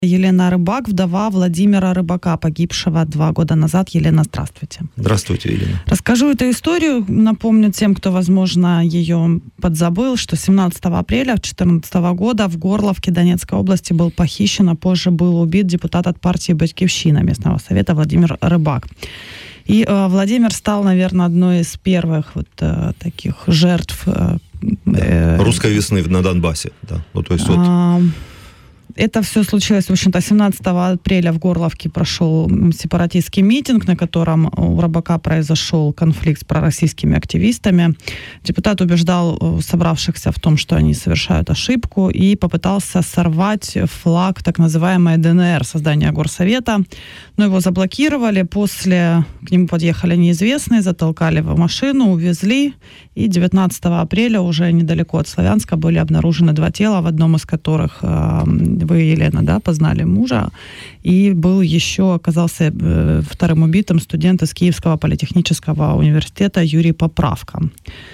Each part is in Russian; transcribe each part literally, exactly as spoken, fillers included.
Елена Рыбак, вдова Владимира Рыбака, погибшего два года назад. Елена, здравствуйте. Здравствуйте, Елена. Расскажу эту историю. Напомню тем, кто, возможно, ее подзабыл, что семнадцатого апреля две тысячи четырнадцатого года в Горловке Донецкой области был похищен, а позже был убит депутат от партии «Батькивщина» местного совета Владимир Рыбак. И э, Владимир стал, наверное, одной из первых вот э, таких жертв э, э, русской весны на Донбассе. Да. Ну, то есть вот... э, Это все случилось, в общем-то, семнадцатого апреля в Горловке прошел сепаратистский митинг, на котором у Рыбака произошел конфликт с пророссийскими активистами. Депутат убеждал собравшихся в том, что они совершают ошибку, и попытался сорвать флаг так называемой ДНР, создания горсовета. Но его заблокировали. После к нему подъехали неизвестные, затолкали в машину, увезли. И девятнадцатого апреля уже недалеко от Славянска были обнаружены два тела, в одном из которых вы, Елена, да, познали мужа, и был еще, оказался э, вторым убитым студент из Киевского политехнического университета Юрий Поправка.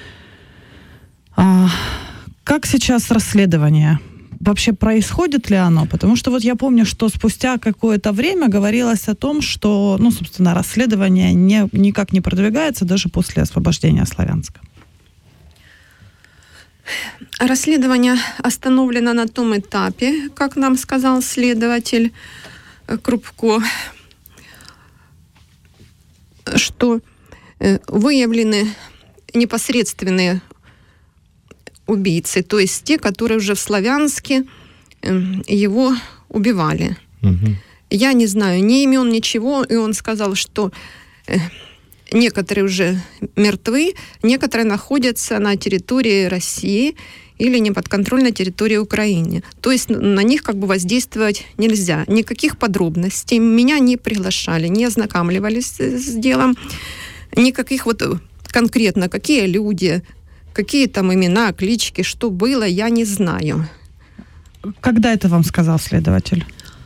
А, как сейчас расследование? Вообще происходит ли оно? Потому что вот я помню, что спустя какое-то время говорилось о том, что, ну, собственно, расследование не, никак не продвигается даже после освобождения Славянска. Расследование остановлено на том этапе, как нам сказал следователь Крупко, что выявлены непосредственные убийцы, то есть те, которые уже в Славянске его убивали. Угу. Я не знаю ни имен, ничего, и он сказал, что некоторые уже мертвы, некоторые находятся на территории России или неподконтрольной территории Украины. То есть на них как бы воздействовать нельзя. Никаких подробностей. Меня не приглашали, не ознакомливались с делом. Никаких вот конкретно, какие люди, какие там имена, клички, что было, я не знаю. Когда это вам сказал следователь?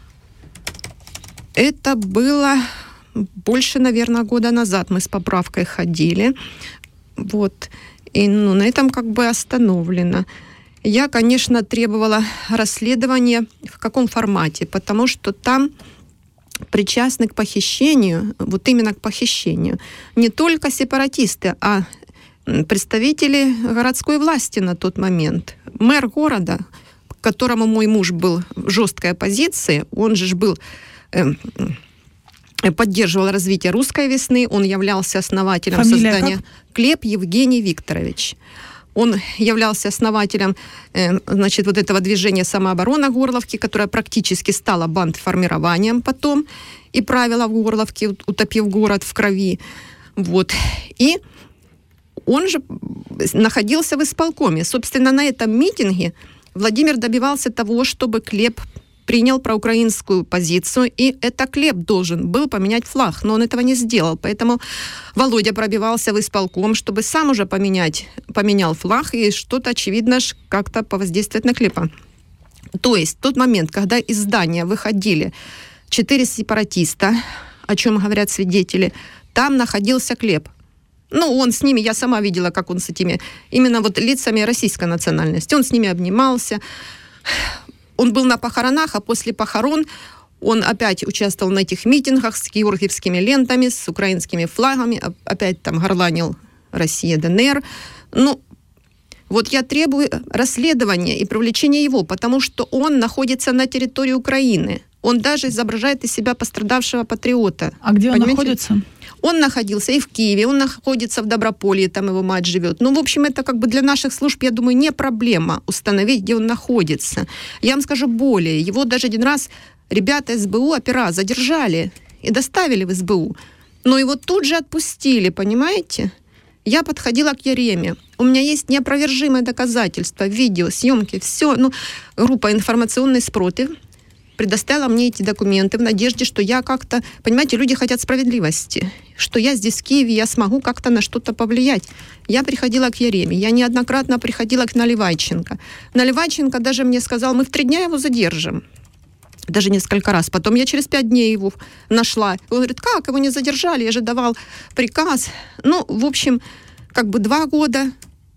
Это было... Больше, наверное, года назад мы с поправкой ходили. Вот. И ну, на этом как бы остановлено. Я, конечно, требовала расследования в каком формате, потому что там причастны к похищению, вот именно к похищению, не только сепаратисты, а представители городской власти на тот момент. Мэр города, к которому мой муж был в жесткой оппозиции, он же был... Э, поддерживал развитие русской весны, он являлся основателем Фамилия создания... Как? Клеп Евгений Викторович. Он являлся основателем, э, значит, вот этого движения «Самооборона Горловки», которое практически стало бандформированием потом и правило в Горловке, утопив город в крови. Вот. И он же находился в исполкоме. Собственно, на этом митинге Владимир добивался того, чтобы Клеп принял проукраинскую позицию, и это Клеп должен был поменять флаг, но он этого не сделал. Поэтому Володя пробивался в исполком, чтобы сам уже поменять, поменял флаг и что-то, очевидно, как-то повоздействовать на Клепа. То есть в тот момент, когда из здания выходили четыре сепаратиста, о чем говорят свидетели, там находился Клеп. Ну, он с ними, я сама видела, как он с этими, именно вот лицами российской национальности, он с ними обнимался. Он был на похоронах, а после похорон он опять участвовал на этих митингах с георгиевскими лентами, с украинскими флагами, опять там горланил «Россия, ДНР». Ну, вот я требую расследования и привлечения его, потому что он находится на территории Украины. Он даже изображает из себя пострадавшего патриота. А где он Понимаете? находится? Он находился и в Киеве, он находится в Доброполье, там его мать живет. Ну, в общем, это как бы для наших служб, я думаю, не проблема установить, где он находится. Я вам скажу более. Его даже один раз ребята из СБУ, опера, задержали и доставили в СБУ. Но его тут же отпустили, понимаете? Я подходила к Яреме. У меня есть неопровержимое доказательство, видео, съемки, все. Ну, группа «Информационный спротив» предоставила мне эти документы в надежде, что я как-то... Понимаете, люди хотят справедливости, что я здесь в Киеве, я смогу как-то на что-то повлиять. Я приходила к Яреме, я неоднократно приходила к Наливайченко. Наливайченко даже мне сказал, мы в три дня его задержим. Даже несколько раз. Потом я через пять дней его нашла. Он говорит, как, его не задержали, я же давал приказ. Ну, в общем, как бы два года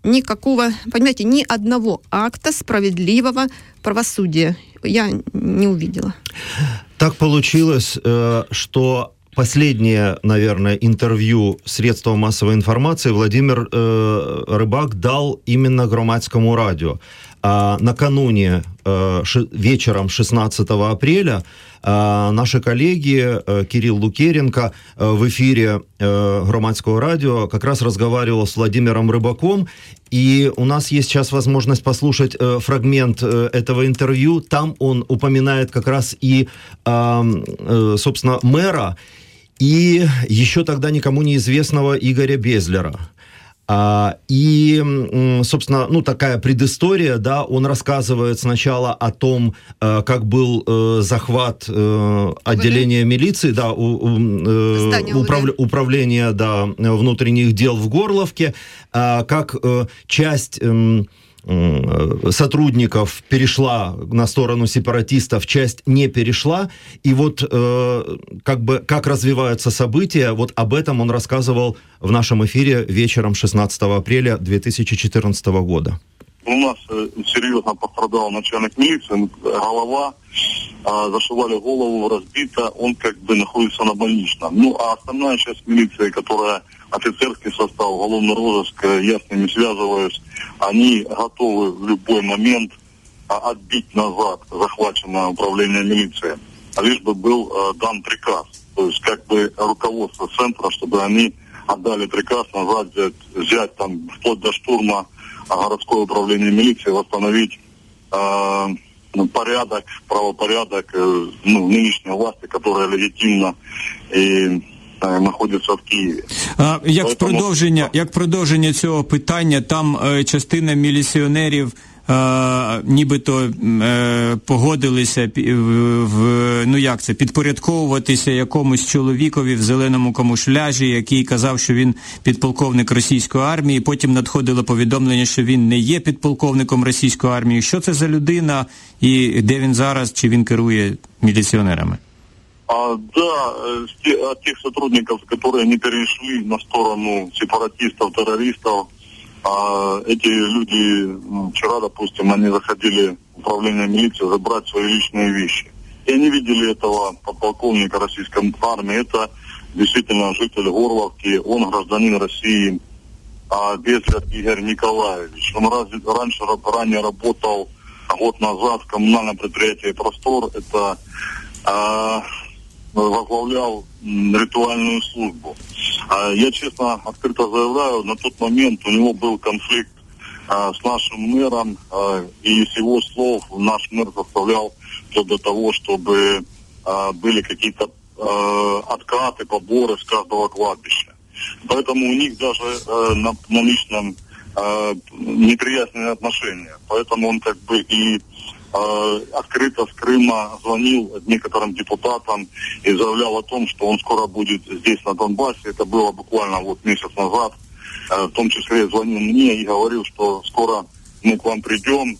никакого, понимаете, ни одного акта справедливого правосудия я не увидела. Так получилось, что последнее, наверное, интервью средствам массовой информации Владимир Рыбак дал именно Громадскому радио. А накануне вечером шестнадцатого апреля наши коллеги Кирилл Лукеренко в эфире Громадского радио как раз разговаривал с Владимиром Рыбаком, и у нас есть сейчас возможность послушать фрагмент этого интервью. Там он упоминает как раз и, собственно, мэра, и еще тогда никому неизвестного Игоря Безлера. А, и, собственно, ну, такая предыстория, да, он рассказывает сначала о том, как был э, захват э, отделения милиции, да, у, у, э, управ, управления, да, внутренних дел в Горловке, э, как э, часть... Э, сотрудников перешла на сторону сепаратистов, часть не перешла, и вот э, как бы как развиваются события, вот об этом он рассказывал в нашем эфире вечером шестнадцатого апреля две тысячи четырнадцатого года. У нас э, серьезно пострадал начальник милиции, голова, э, зашивали голову, разбито, он как бы находится на больничном. Ну, а основная часть милиции, которая офицерский состав, уголовный розыск, я с ними связываюсь, они готовы в любой момент а, отбить назад захваченное управление милиции, лишь бы был а, дан приказ. То есть как бы руководство центра, чтобы они отдали приказ назад взять, взять там вплоть до штурма а, городское управление милиции, восстановить а, ну, порядок, правопорядок э, ну, нынешней власти, которая легитимна і знаходиться в Києві. А, як, Поэтому... продовження, як продовження цього питання, там е, частина міліціонерів е, нібито е, погодилися в, в, ну як це, підпорядковуватися якомусь чоловікові в зеленому камуфляжі, який казав, що він підполковник російської армії, потім надходило повідомлення, що він не є підполковником російської армії. Що це за людина і де він зараз, чи він керує міліціонерами? А, да, от тех сотрудников, которые не перешли на сторону сепаратистов, террористов, а, эти люди, вчера, допустим, они заходили в управление милиции забрать свои личные вещи. И они видели этого подполковника российской армии. Это действительно житель Горловки, он гражданин России, а, Безлер Игорь Николаевич. Он раз, раньше, ранее работал год назад в коммунальном предприятии «Простор». Это... А, возглавлял ритуальную службу. Я честно, открыто заявляю, на тот момент у него был конфликт а, с нашим мэром, а, и с его слов наш мэр заставлял вплоть до того, чтобы а, были какие-то а, откаты, поборы с каждого кладбища. Поэтому у них даже а, на, на личном а, неприятные отношения. Поэтому он как бы и открыто с Крыма звонил некоторым депутатам и заявлял о том, что он скоро будет здесь, на Донбассе. Это было буквально вот месяц назад. В том числе звонил мне и говорил, что скоро мы к вам придем,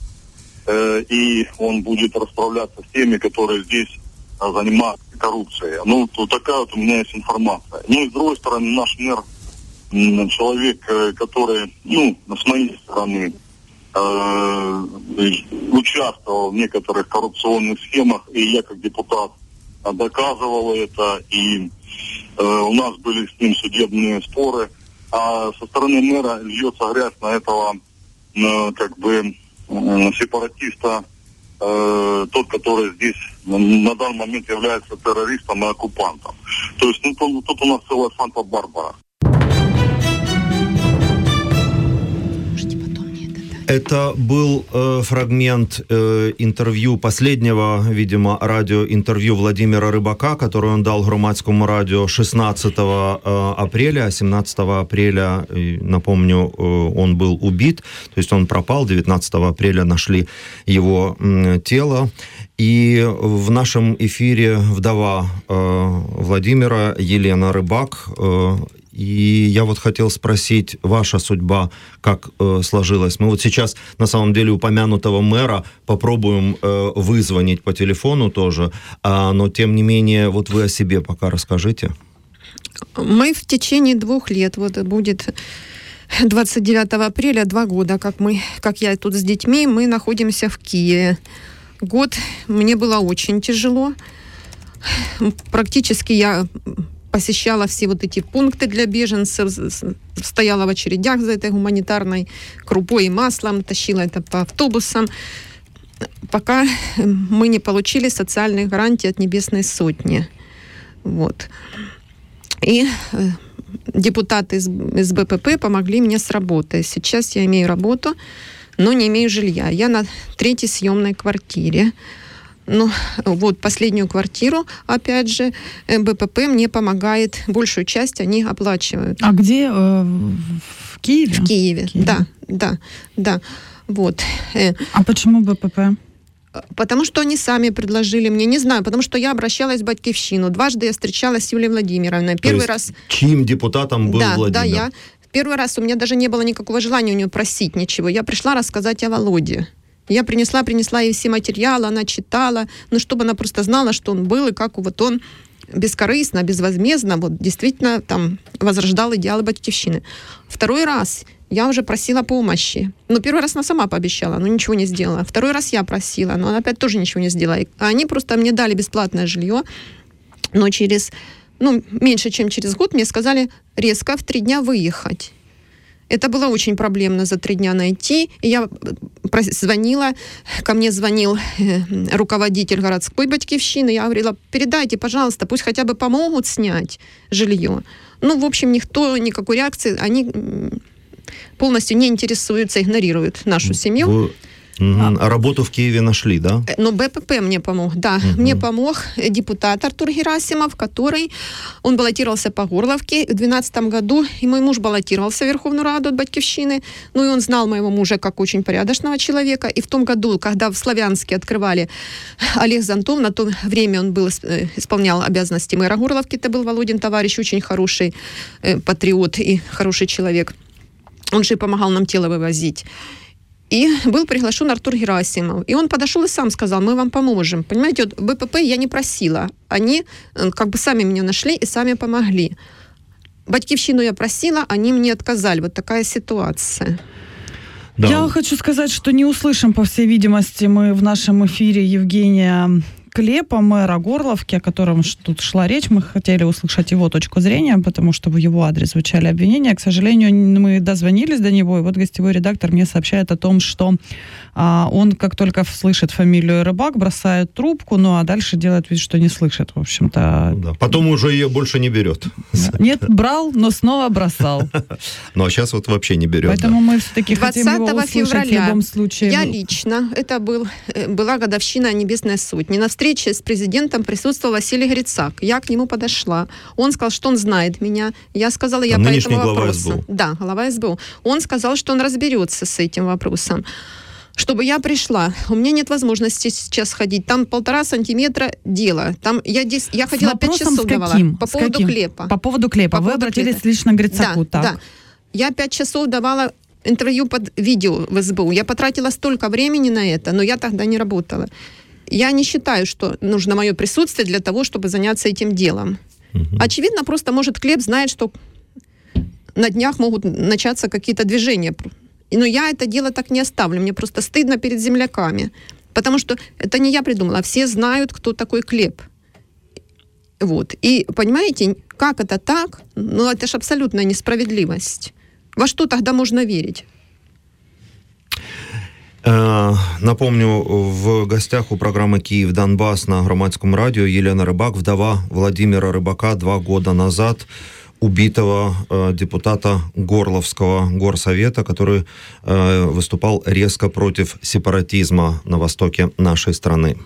и он будет расправляться с теми, которые здесь занимаются коррупцией. Ну, вот такая вот у меня есть информация. Ну, и с другой стороны, наш мэр, человек, который, ну, с моей стороны, участвовал в некоторых коррупционных схемах, и я как депутат доказывал это, и э, у нас были с ним судебные споры, а со стороны мэра льется грязь на этого э, как бы э, сепаратиста, э, тот, который здесь на, на данный момент является террористом и оккупантом. То есть ну, тут, тут у нас целая Санта-Барбара. Это был э, фрагмент э, интервью, последнего, видимо, радиоинтервью Владимира Рыбака, которое он дал Громадскому радио шестнадцатого апреля. семнадцатого апреля, напомню, э, он был убит, то есть он пропал, девятнадцатого апреля нашли его э, тело. И в нашем эфире вдова э, Владимира, Елена Рыбак. Э, И я вот хотел спросить, ваша судьба как э, сложилась? Мы вот сейчас, на самом деле, упомянутого мэра попробуем э, вызвонить по телефону тоже, а, но, тем не менее, вот вы о себе пока расскажите. Мы в течение двух лет, вот будет двадцать девятого апреля, два года, как, мы, как я тут с детьми, мы находимся в Киеве. Год мне было очень тяжело. Практически я посещала все вот эти пункты для беженцев, стояла в очередях за этой гуманитарной крупой и маслом, тащила это по автобусам, пока мы не получили социальных гарантий от Небесной Сотни. Вот. И депутаты из, из БПП помогли мне с работой. Сейчас я имею работу, но не имею жилья. Я на третьей съемной квартире. Ну, вот последнюю квартиру, опять же, БПП мне помогает, большую часть они оплачивают. А где? Э, в Киеве? В Киеве, в Киеве, да, да, да. Вот. А почему БПП? Потому что они сами предложили мне, не знаю, потому что я обращалась в Батьківщину. Дважды я встречалась с Юлией Владимировной. Первый раз... Чьим депутатом был да, Владимир? Да, я. Первый раз у меня даже не было никакого желания у нее просить ничего. Я пришла рассказать о Володе. Я принесла, принесла ей все материалы, она читала, ну, чтобы она просто знала, что он был, и как вот он бескорыстно, безвозмездно, вот действительно там возрождал идеалы Батьківщины. Второй раз я уже просила помощи. Ну, первый раз она сама пообещала, но ничего не сделала. Второй раз я просила, но она опять тоже ничего не сделала. А они просто мне дали бесплатное жилье, но через, ну, меньше, чем через год мне сказали резко в три дня выехать. Это было очень проблемно за три дня найти. И я звонила, ко мне звонил руководитель городской Батьківщины. Я говорила, передайте, пожалуйста, пусть хотя бы помогут снять жилье. Ну, в общем, никто, никакой реакции, они полностью не интересуются, игнорируют нашу семью. Вы... Угу. А работу в Киеве нашли, да? Ну, БПП мне помог, да. Угу. Мне помог депутат Артур Герасимов, который, он баллотировался по Горловке в две тысячи двенадцатом году, и мой муж баллотировался в Верховную Раду от Батьківщины, ну, и он знал моего мужа как очень порядочного человека, и в том году, когда в Славянске открывали Олег Зонтов, на то время он был, исполнял обязанности мэра Горловки, это был Володин товарищ, очень хороший э, патриот и хороший человек. Он же и помогал нам тело вывозить. И был приглашен Артур Герасимов. И он подошел и сам сказал, мы вам поможем. Понимаете, вот БПП я не просила. Они как бы сами меня нашли и сами помогли. Батьківщину я просила, они мне отказали. Вот такая ситуация. Да. Я хочу сказать, что не услышим, по всей видимости, мы в нашем эфире Евгения Клепа, мэра Горловки, о котором тут шла речь. Мы хотели услышать его точку зрения, потому что в его адрес звучали обвинения. К сожалению, мы дозвонились до него, и вот гостевой редактор мне сообщает о том, что а, он, как только слышит фамилию Рыбак, бросает трубку, ну а дальше делает вид, что не слышит, в общем-то. Да, потом уже ее больше не берет. Нет, брал, но снова бросал. Ну а сейчас вот вообще не берет. Поэтому мы все-таки хотим его услышать в любом случае. Я лично, это был, была годовщина Небесной Сотни, на встрече с президентом присутствовал Василий Грицак. Я к нему подошла. Он сказал, что он знает меня. Я сказала, я по этому вопросу. Да, глава СБУ. Он сказал, что он разберется с этим вопросом. Чтобы я пришла. У меня нет возможности сейчас ходить. Там полтора сантиметра дела. Там я, здесь, я ходила пять часов давала. По с поводу каким? Клепа. По поводу Клепа. По Вы поводу обратились Клепа. лично к Грицаку, да, так? Да. Я пять часов давала интервью под видео в СБУ. Я потратила столько времени на это, но я тогда не работала. Я не считаю, что нужно мое присутствие для того, чтобы заняться этим делом. Угу. Очевидно, просто, может, Клеп знает, что на днях могут начаться какие-то движения. Но я это дело так не оставлю. Мне просто стыдно перед земляками. Потому что это не я придумала. Все знают, кто такой Клеп. Вот. И, понимаете, как это так? Ну, это же абсолютная несправедливость. Во что тогда можно верить? Напомню, в гостях у программы «Київ-Донбас» на Громадском радио Елена Рыбак, вдова Владимира Рыбака, два года назад убитого э, депутата Горловского горсовета, который э, выступал резко против сепаратизма на востоке нашей страны.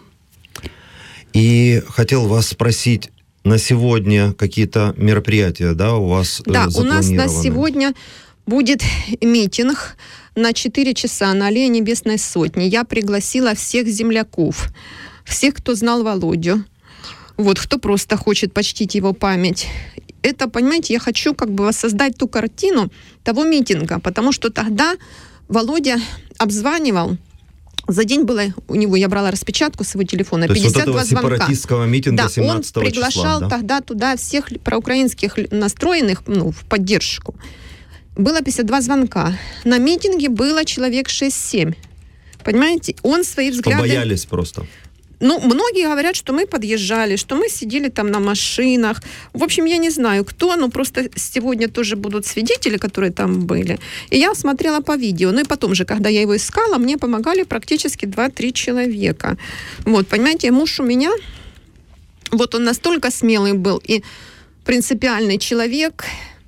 И хотел вас спросить, на сегодня какие-то мероприятия, да, у вас да, э, запланированы? Да, у нас на сегодня будет митинг на четыре часа на Аллее Небесной Сотни. Я пригласила всех земляков, всех, кто знал Володю, вот, кто просто хочет почтить его память. Это, понимаете, я хочу как бы воссоздать ту картину того митинга, потому что тогда Володя обзванивал, за день было у него, я брала распечатку с его телефона, то пятьдесят два вот этого звонка. Сепаратистского митинга да, семнадцатого он приглашал числа, да? тогда туда всех проукраинских настроенных, ну, в поддержку. было пятьдесят два звонка. На митинге было человек шесть-семь. Понимаете? Он свои взгляды... Побоялись просто. Ну, многие говорят, что мы подъезжали, что мы сидели там на машинах. В общем, я не знаю, кто, но просто сегодня тоже будут свидетели, которые там были. И я смотрела по видео. Ну и потом же, когда я его искала, мне помогали практически два-три человека. Вот, понимаете, муж у меня, вот он настолько смелый был и принципиальный человек.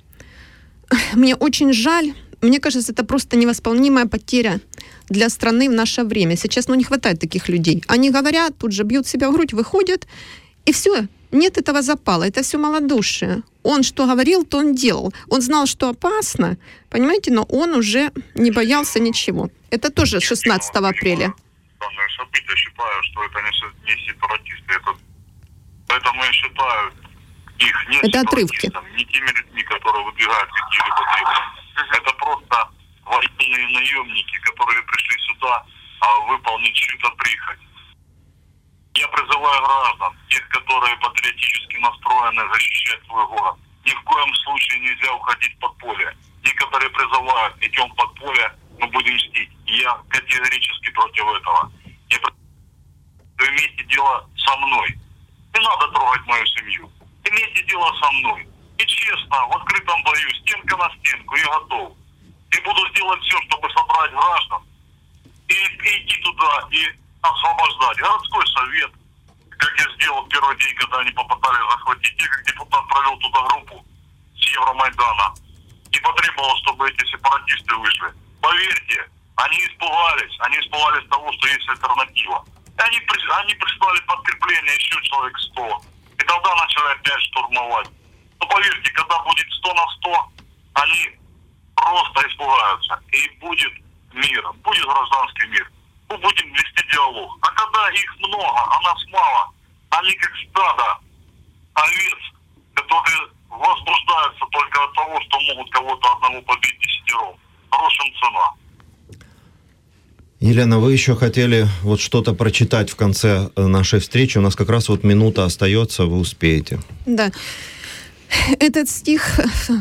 Мне очень жаль. Мне кажется, это просто невосполнимая потеря для страны в наше время. Сейчас, ну, не хватает таких людей. Они говорят, тут же бьют себя в грудь, выходят, и все. Нет этого запала. Это все малодушие. Он что говорил, то он делал. Он знал, что опасно, понимаете, но он уже не боялся ничего. Это тоже шестнадцатого апреля. Данное событие, считаю, что это не, не сепаратисты. Это, поэтому я считаю их не это отрывки. Не теми людьми, которые выдвигают какие-либо требования. Это просто военные наемники, которые пришли сюда а, выполнить чью-то прихоть. Я призываю граждан, тех, которые патриотически настроены защищать свой город. Ни в коем случае нельзя уходить в подполье. Некоторые призывают, идем в подполье, мы будем мстить. Я категорически против этого. Я вы имеете дело со мной. Не надо трогать мою семью. Имейте дело со мной. И честно, в открытом бою, стенка на стенку, я готов. И буду делать все, чтобы собрать граждан и, и идти туда и освобождать. Городской совет, как я сделал первый день, когда они попытались захватить, я как депутат провел туда группу с Евромайдана и потребовал, чтобы эти сепаратисты вышли. Поверьте, они испугались, они испугались того, что есть альтернатива. И они, они прислали подкрепление еще человек сто. И тогда начали опять штурмовать. Но поверьте, когда будет сто на сто, они просто испугаются. И будет мир, будет гражданский мир. Мы будем вести диалог. А когда их много, а нас мало, они как стадо овец, которые возбуждаются только от того, что могут кого-то одного побить десятером. Хорошим цена. Елена, вы еще хотели вот что-то прочитать в конце нашей встречи. У нас как раз вот минута остается, вы успеете. Да. Этот стих,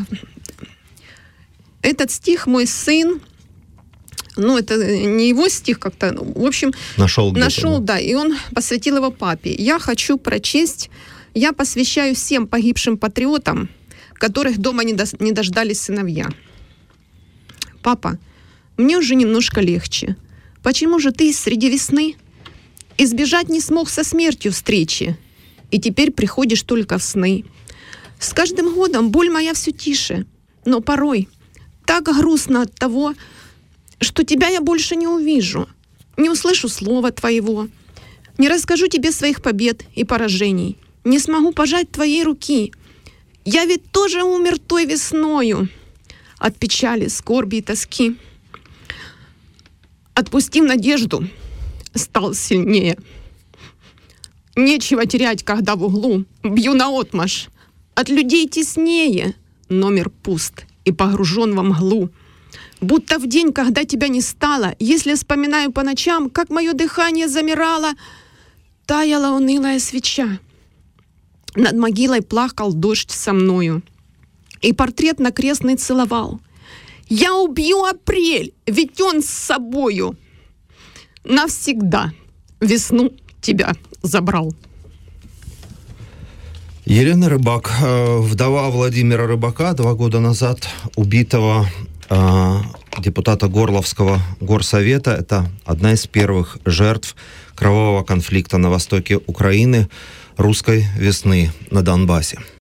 этот стих мой сын, ну, это не его стих как-то, в общем, нашел, нашел, да, и он посвятил его папе. Я хочу прочесть, я посвящаю всем погибшим патриотам, которых дома не, до, не дождались сыновья. Папа, мне уже немножко легче. Почему же ты среди весны избежать не смог со смертью встречи, и теперь приходишь только в сны? С каждым годом боль моя все тише, но порой так грустно от того, что тебя я больше не увижу, не услышу слова твоего, не расскажу тебе своих побед и поражений, не смогу пожать твоей руки. Я ведь тоже умер той весною от печали, скорби и тоски. Отпустив надежду, стал сильнее. Нечего терять, когда в углу бью наотмашь. От людей теснее, номер пуст и погружен во мглу. Будто в день, когда тебя не стало, если вспоминаю по ночам, как мое дыхание замирало, таяла унылая свеча. Над могилой плакал дождь со мною, и портрет на крестный целовал. Я убью апрель, ведь он с собою навсегда весну тебя забрал. Елена Рыбак, вдова Владимира Рыбака, два года назад убитого э, депутата Горловского горсовета. Это одна из первых жертв кровавого конфликта на востоке Украины, русской весны на Донбассе.